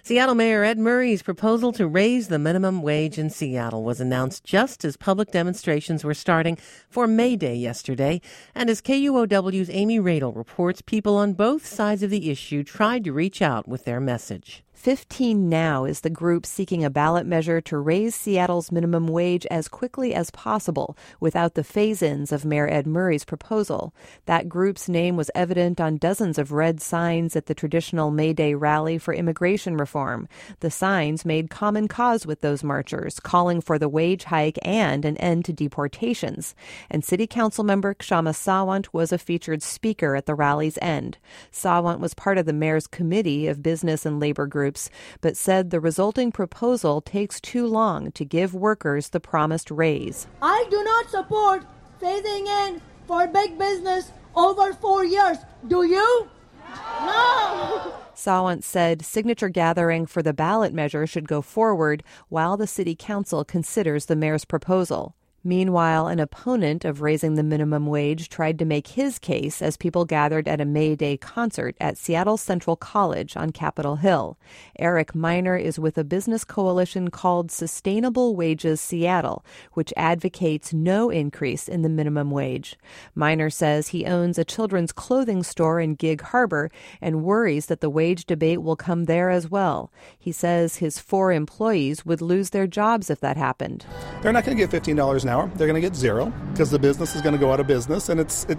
Seattle Mayor Ed Murray's proposal to raise the minimum wage in Seattle was announced just as public demonstrations were starting for May Day yesterday. And as KUOW's Amy Radel reports, people on both sides of the issue tried to reach out with their message. 15 Now is the group seeking a ballot measure to raise Seattle's minimum wage as quickly as possible without the phase-ins of Mayor Ed Murray's proposal. That group's name was evident on dozens of red signs at the traditional May Day rally for immigration reform. The signs made common cause with those marchers, calling for the wage hike and an end to deportations. And City Council member Kshama Sawant was a featured speaker at the rally's end. Sawant was part of the mayor's committee of business and labor groups, but said the resulting proposal takes too long to give workers the promised raise. I do not support phasing in for big business over 4 years. Do you? No! Sawant said signature gathering for the ballot measure should go forward while the city council considers the mayor's proposal. Meanwhile, an opponent of raising the minimum wage tried to make his case as people gathered at a May Day concert at Seattle Central College on Capitol Hill. Eric Miner is with a business coalition called Sustainable Wages Seattle, which advocates no increase in the minimum wage. Miner says he owns a children's clothing store in Gig Harbor and worries that the wage debate will come there as well. He says his 4 employees would lose their jobs if that happened. They're not going to get $15 an hour. They're going to get zero because the business is going to go out of business, and it's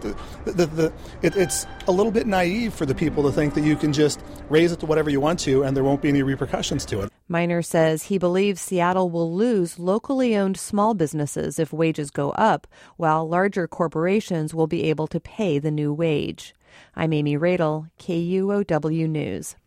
a little bit naive for the people to think that you can just raise it to whatever you want to and there won't be any repercussions to it. Miner says he believes Seattle will lose locally owned small businesses if wages go up, while larger corporations will be able to pay the new wage. I'm Amy Radel, KUOW News.